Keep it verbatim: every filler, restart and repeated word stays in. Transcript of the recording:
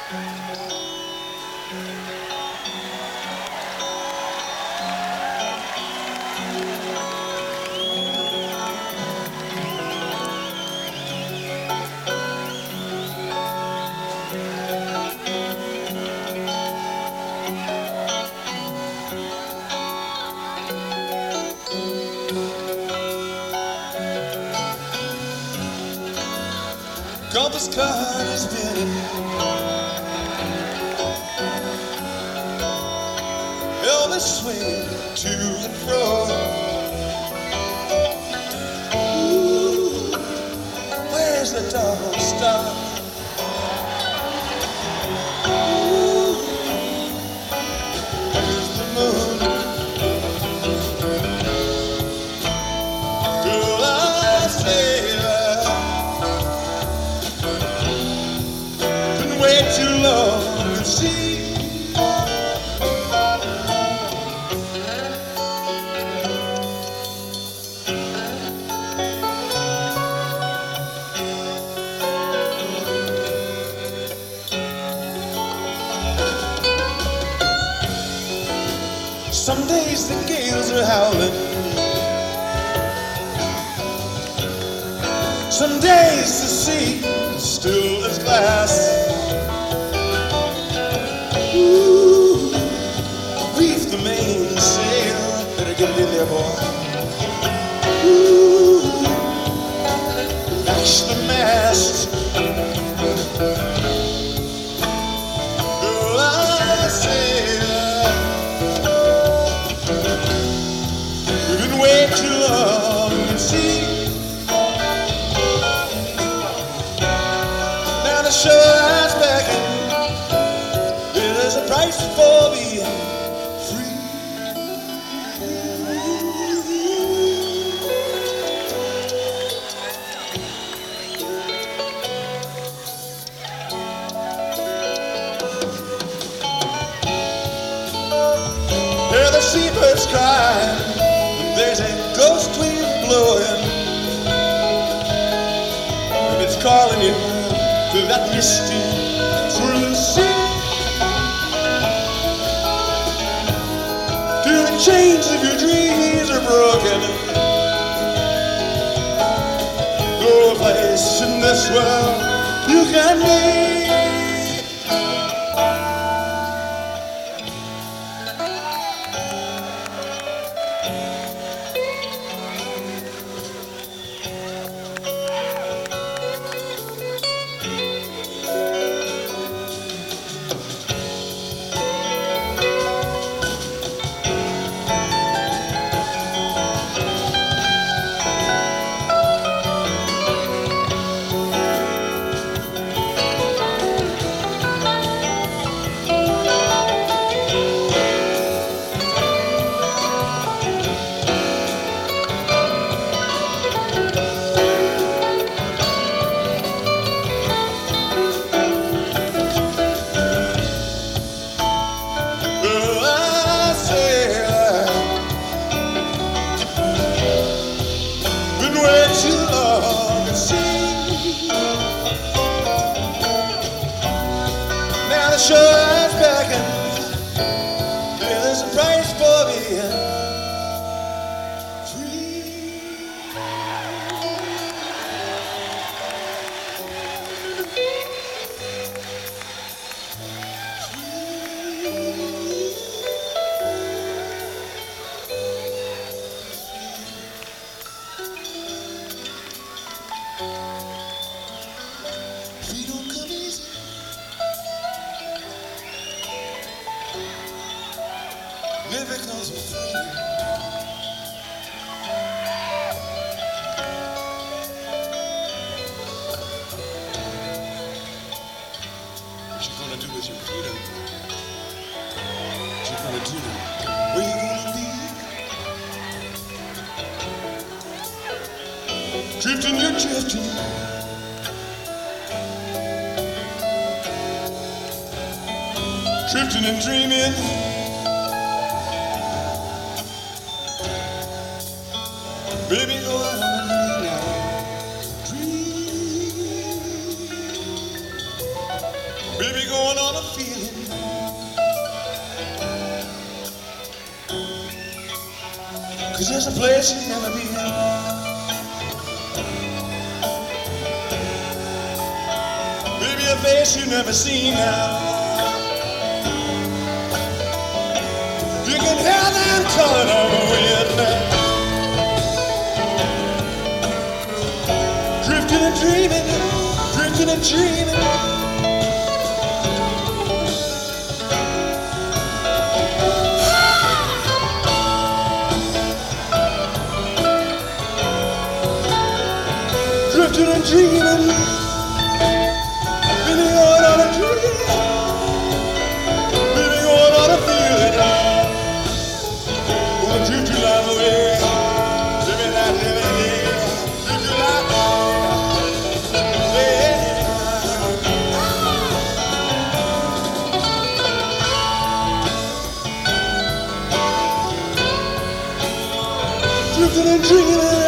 Compass card is spinning, Elvis swinging to and fro. Ooh, where's the dog star? Ooh, where's the moon? Girl, I say too long to see. Some days the gales are howling, some days the sea is still as glass. Ooh, reef the mainsail, better get it in there, boy. Ooh, lash the mast. Girl, I say we've been way too long at sea. Now the shore's beckoning. There's a price for being free. Hear the seabirds cry, and there's a ghost wind blowing, and it's calling you to that misty true sea. The chains of your dreams are broken. No place in this world you can be. Shore's beckoning. There's a price for being free. Free don't come easy. Living comes with freedom. What you gonna do with your freedom? What you gonna do? Where you gonna be? Drifting, you're drifting. Drifting and dreaming. Baby, go out on me now. Dream. Baby, going on a feeling. Cause there's a place you've never been. Baby, a face you've never seen now. You can hear them calling on the wind now. Drifting and dreaming, drifting and dreaming. Drifting and dreaming, baby, going on a dream, baby, going on a feeling. Gonna drift your life away, living that living day, drift your life away. Drifting and dreaming.